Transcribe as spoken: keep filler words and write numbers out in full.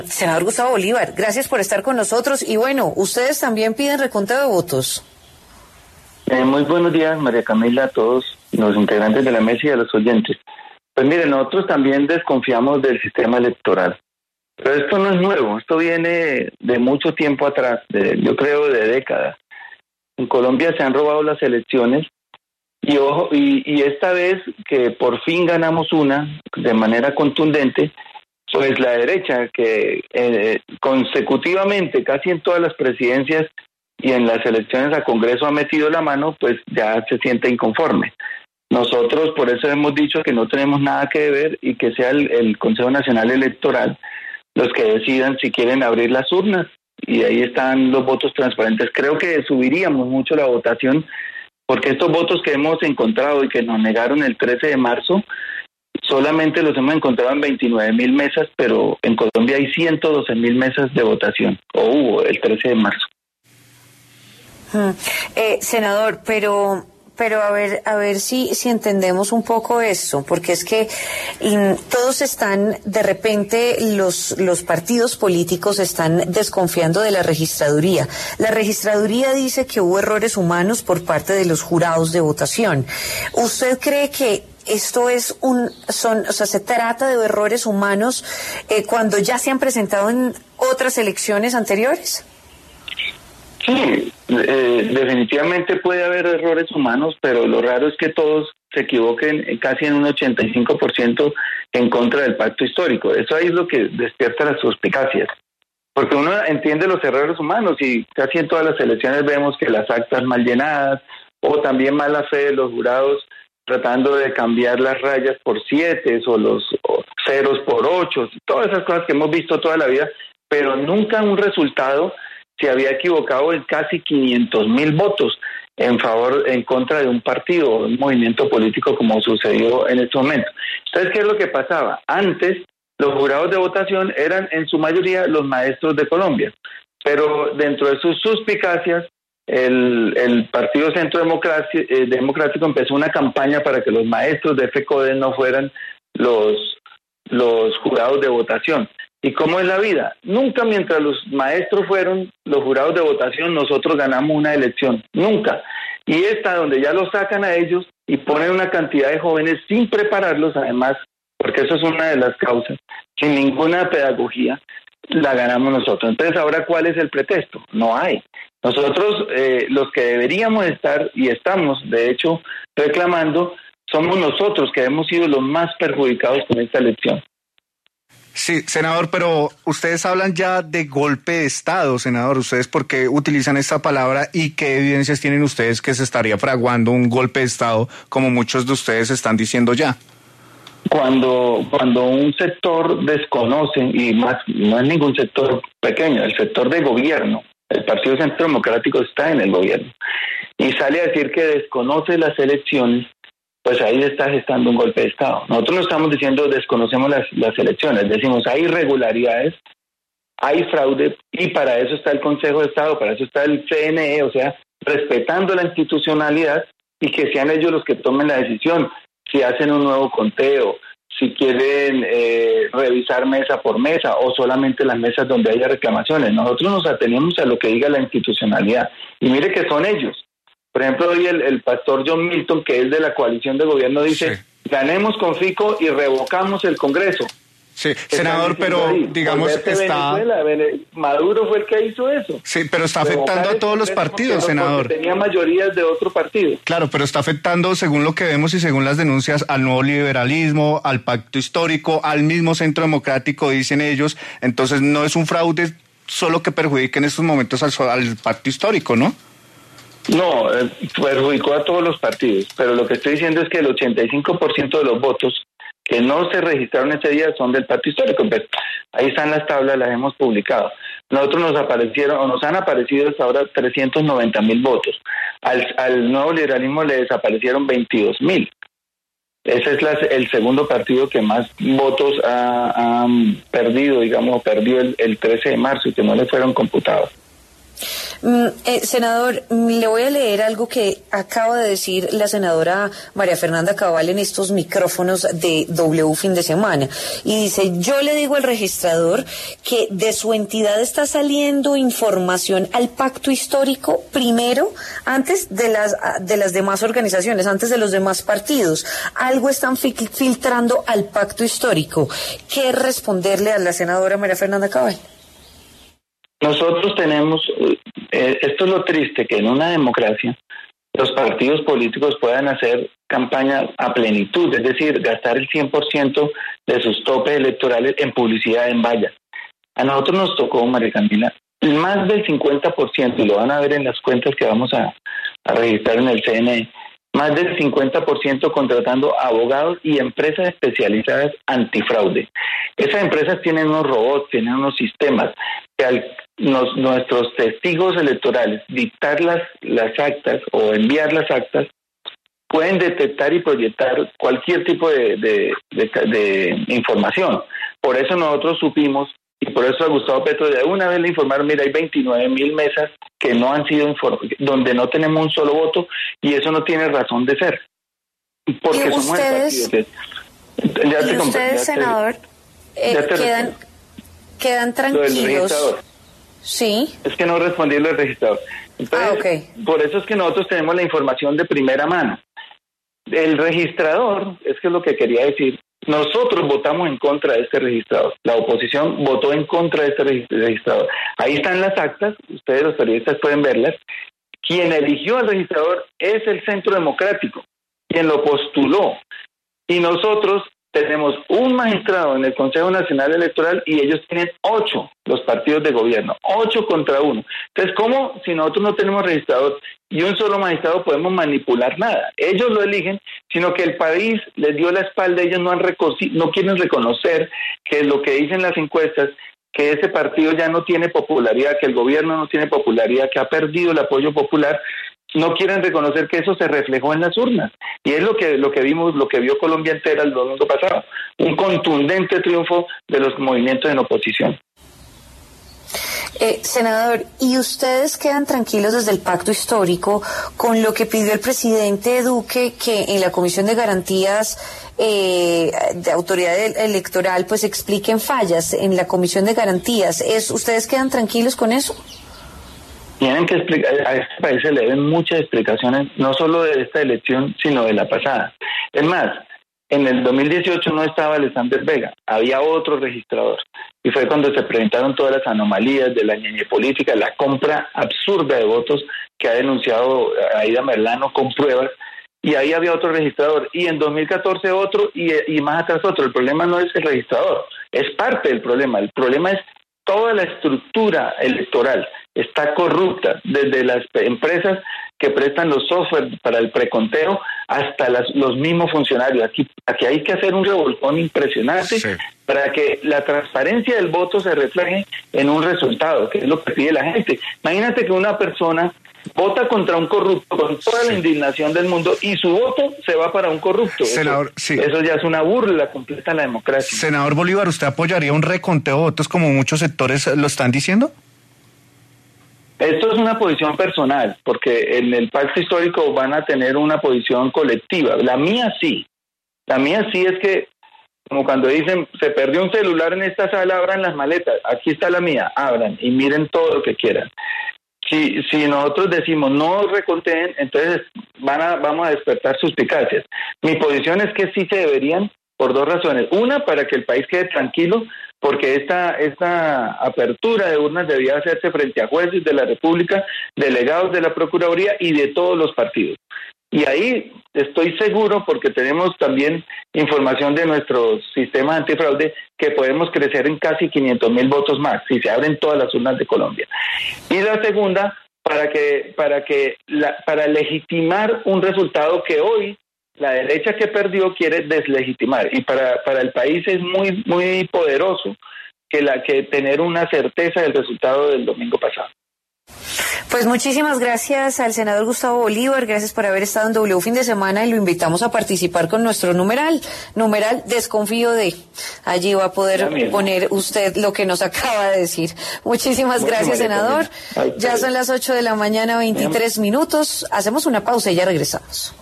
Senador Gustavo Bolívar, gracias por estar con nosotros. Y bueno, ustedes también piden reconteo de votos. Eh, muy buenos días, María Camila, a todos los integrantes de la mesa y a los oyentes. Pues miren, nosotros también desconfiamos del sistema electoral. Pero esto no es nuevo, esto viene de mucho tiempo atrás, de, yo creo de décadas. En Colombia se han robado las elecciones y, ojo, y, y esta vez que por fin ganamos una de manera contundente, pues la derecha que eh, consecutivamente casi en todas las presidencias y en las elecciones a Congreso ha metido la mano, pues ya se siente inconforme. Nosotros por eso hemos dicho que no tenemos nada que ver y que sea el, el Consejo Nacional Electoral los que decidan si quieren abrir las urnas, y ahí están los votos transparentes. Creo que subiríamos mucho la votación, porque estos votos que hemos encontrado y que nos negaron el trece de marzo, solamente los hemos encontrado en veintinueve mil mesas, pero en Colombia hay ciento doce mil mesas de votación, o hubo el trece de marzo. Hmm. Eh, senador, pero... Pero a ver, a ver si, si entendemos un poco esto, porque es que y, todos están, de repente, los, los partidos políticos están desconfiando de la registraduría. La registraduría dice que hubo errores humanos por parte de los jurados de votación. ¿Usted cree que esto es un, son, o sea, se trata de errores humanos eh, cuando ya se han presentado en otras elecciones anteriores? Sí, eh, definitivamente puede haber errores humanos, pero lo raro es que todos se equivoquen casi en un ochenta y cinco por ciento en contra del pacto histórico. Eso ahí es lo que despierta las suspicacias, porque uno entiende los errores humanos y casi en todas las elecciones vemos que las actas mal llenadas o también mala fe de los jurados tratando de cambiar las rayas por siete o los ceros por ocho, todas esas cosas que hemos visto toda la vida, pero nunca un resultado se había equivocado en casi quinientos mil votos en favor, en contra de un partido o un movimiento político como sucedió en este momento. Entonces, ¿qué es lo que pasaba? Antes, los jurados de votación eran en su mayoría los maestros de Colombia, pero dentro de sus suspicacias, el, el Partido Centro Democrático, eh, Democrático empezó una campaña para que los maestros de FECODE no fueran los, los jurados de votación. ¿Y cómo es la vida? Nunca mientras los maestros fueron los jurados de votación, nosotros ganamos una elección. Nunca. Y esta donde ya los sacan a ellos y ponen una cantidad de jóvenes sin prepararlos, además, porque eso es una de las causas, sin ninguna pedagogía, la ganamos nosotros. Entonces, ¿ahora cuál es el pretexto? No hay. Nosotros, eh, los que deberíamos estar, y estamos, de hecho, reclamando, somos nosotros que hemos sido los más perjudicados con esta elección. Sí, senador, pero ustedes hablan ya de golpe de Estado, senador. ¿Ustedes por qué utilizan esta palabra y qué evidencias tienen ustedes que se estaría fraguando un golpe de Estado, como muchos de ustedes están diciendo ya? Cuando, cuando un sector desconoce, y más no es ningún sector pequeño, el sector de gobierno, el Partido Centro Democrático está en el gobierno, y sale a decir que desconoce las elecciones, pues ahí está gestando un golpe de Estado. Nosotros no estamos diciendo desconocemos las, las elecciones, decimos hay irregularidades, hay fraude, y para eso está el Consejo de Estado, para eso está el C N E, o sea, respetando la institucionalidad y que sean ellos los que tomen la decisión, si hacen un nuevo conteo, si quieren eh, revisar mesa por mesa o solamente las mesas donde haya reclamaciones. Nosotros nos atenemos a lo que diga la institucionalidad, y mire que son ellos. Por ejemplo, hoy el, el pastor John Milton, que es de la coalición de gobierno, dice, sí, ganemos con Fico y revocamos el Congreso. Sí, senador, pero ahí, digamos está... Venezuela, Maduro fue el que hizo eso. Sí, pero está afectando a todos los partidos, senador. Tenía mayorías de otro partido. Claro, pero está afectando, según lo que vemos y según las denuncias, al nuevo liberalismo, al pacto histórico, al mismo Centro Democrático, dicen ellos. Entonces no es un fraude solo que perjudique en estos momentos al, al pacto histórico, ¿no? No, eh, perjudicó a todos los partidos, pero lo que estoy diciendo es que el ochenta y cinco por ciento de los votos que no se registraron ese día son del pacto histórico. Pues ahí están las tablas, las hemos publicado. Nosotros nos aparecieron, o nos han aparecido hasta ahora trescientos noventa mil votos. Al, al nuevo liberalismo le desaparecieron veintidós mil. Ese es la, el segundo partido que más votos ha, ha perdido, digamos, perdió el, el trece de marzo y que no le fueron computados. Mm, eh, senador, le voy a leer algo que acaba de decir la senadora María Fernanda Cabal en estos micrófonos de W Fin de Semana. Y dice, yo le digo al registrador que de su entidad está saliendo información al pacto histórico primero, antes de las, de las demás organizaciones, antes de los demás partidos. Algo están fil- filtrando al pacto histórico. ¿Qué responderle a la senadora María Fernanda Cabal? Nosotros tenemos, eh, esto es lo triste, que en una democracia los partidos políticos puedan hacer campaña a plenitud, es decir, gastar el cien por ciento de sus topes electorales en publicidad en vallas. A nosotros nos tocó, María Camila, más del cincuenta por ciento, y lo van a ver en las cuentas que vamos a, a registrar en el C N E, más del cincuenta por ciento contratando abogados y empresas especializadas antifraude. Esas empresas tienen unos robots, tienen unos sistemas que al nos, nuestros testigos electorales dictar las, las actas o enviar las actas, pueden detectar y proyectar cualquier tipo de, de, de, de información. Por eso nosotros supimos, y por eso a Gustavo Petro de una vez le informaron, mira, hay veintinueve mil mesas que no han sido informadas, donde no tenemos un solo voto, y eso no tiene razón de ser. Porque ¿Y somos ustedes, el partido. Ya y te ustedes, ya senador, te, eh, ya te quedan, quedan tranquilos? Sí. Es que no respondí lo del registrador. Entonces, ah, okay. Por eso es que nosotros tenemos la información de primera mano. El registrador, es que es lo que quería decir, nosotros votamos en contra de este registrador. La oposición votó en contra de este registrador. Ahí están las actas, ustedes los periodistas pueden verlas. Quien eligió al registrador es el Centro Democrático, quien lo postuló. Y nosotros tenemos un magistrado en el Consejo Nacional Electoral y ellos tienen ocho, los partidos de gobierno, ocho contra uno. Entonces, ¿cómo si nosotros no tenemos registrador y un solo magistrado podemos manipular nada? Ellos lo eligen, sino que el país les dio la espalda, ellos no han recoci- no quieren reconocer que lo que dicen las encuestas, que ese partido ya no tiene popularidad, que el gobierno no tiene popularidad, que ha perdido el apoyo popular. No quieren reconocer que eso se reflejó en las urnas. Y es lo que lo que vimos, lo que vio Colombia entera el domingo pasado. Un contundente triunfo de los movimientos en oposición. Eh, senador, ¿y ustedes quedan tranquilos desde el pacto histórico con lo que pidió el presidente Duque, que en la Comisión de Garantías eh, de Autoridad Electoral pues expliquen fallas en la Comisión de Garantías? ¿Es, ¿Ustedes quedan tranquilos con eso? Tienen que explicar, a este país se le deben muchas explicaciones, no solo de esta elección, sino de la pasada. Es más, en el dos mil dieciocho no estaba Alexander Vega, había otro registrador. Y fue cuando se presentaron todas las anomalías de la ñeñe política, la compra absurda de votos que ha denunciado Aida Merlano con pruebas. Y ahí había otro registrador. Y en dos mil catorce otro y, y más atrás otro. El problema no es el registrador, es parte del problema. El problema es toda la estructura electoral. Está corrupta, desde las empresas que prestan los software para el preconteo hasta las, los mismos funcionarios. Aquí, aquí hay que hacer un revolcón impresionante sí. para que la transparencia del voto se refleje en un resultado, que es lo que pide la gente. Imagínate que una persona vota contra un corrupto con toda sí. la indignación del mundo y su voto se va para un corrupto. Senador, eso, sí. eso ya es una burla completa a la democracia. Senador Bolívar, ¿usted apoyaría un reconteo de votos como muchos sectores lo están diciendo? Esto es una posición personal, porque en el pacto histórico van a tener una posición colectiva. La mía sí. La mía sí es que, como cuando dicen, se perdió un celular en esta sala, abran las maletas. Aquí está la mía, abran y miren todo lo que quieran. Si, si nosotros decimos no reconteen, entonces van a, vamos a despertar suspicacias. Mi posición es que sí se deberían, por dos razones. Una, para que el país quede tranquilo, porque esta, esta apertura de urnas debía hacerse frente a jueces de la República, delegados de la Procuraduría y de todos los partidos. Y ahí estoy seguro, porque tenemos también información de nuestro sistema antifraude, que podemos crecer en casi quinientos mil votos más, si se abren todas las urnas de Colombia. Y la segunda, para que, para que, la, para legitimar un resultado que hoy la derecha que perdió quiere deslegitimar, y para, para el país es muy, muy poderoso que la que tener una certeza del resultado del domingo pasado. Pues muchísimas gracias al senador Gustavo Bolívar, gracias por haber estado en W Fin de Semana y lo invitamos a participar con nuestro numeral, numeral desconfío de. Allí va a poder poner usted lo que nos acaba de decir. Muchísimas bueno, gracias, senador. Ya son las ocho de la mañana, veintitrés minutos. Hacemos una pausa y ya regresamos.